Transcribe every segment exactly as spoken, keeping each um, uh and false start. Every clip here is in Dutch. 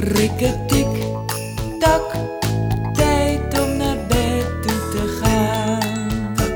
Rikketik, tak, tijd om naar bed toe te gaan.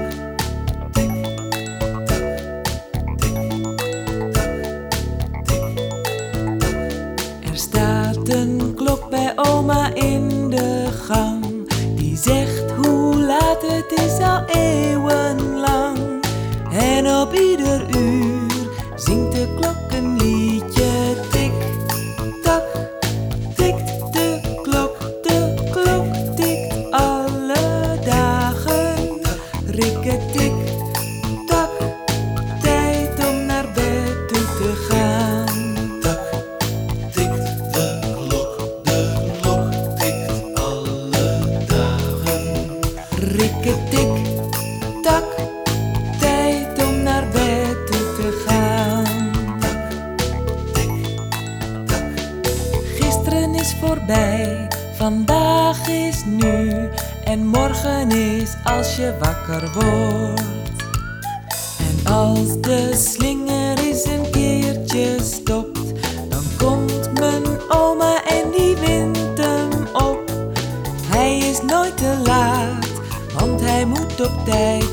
Er staat een klok bij oma in de gang, die zegt hoe laat het is al eeuwenlang. En op ieder uur zingt de klok een liedje. Tik, tak, tikt de klok, de klok tikt alle dagen. Rikketik, tak, tijd om naar bed toe te gaan. Tak, tikt de klok, de klok tikt alle dagen. Rikketik, tak, tijd om naar bed toe te gaan. Gisteren is voorbij, vandaag is nu en morgen is als je wakker wordt. En als de slinger eens een keertje stopt, dan komt mijn oma en die wint hem op. Hij is nooit te laat, want hij moet op tijd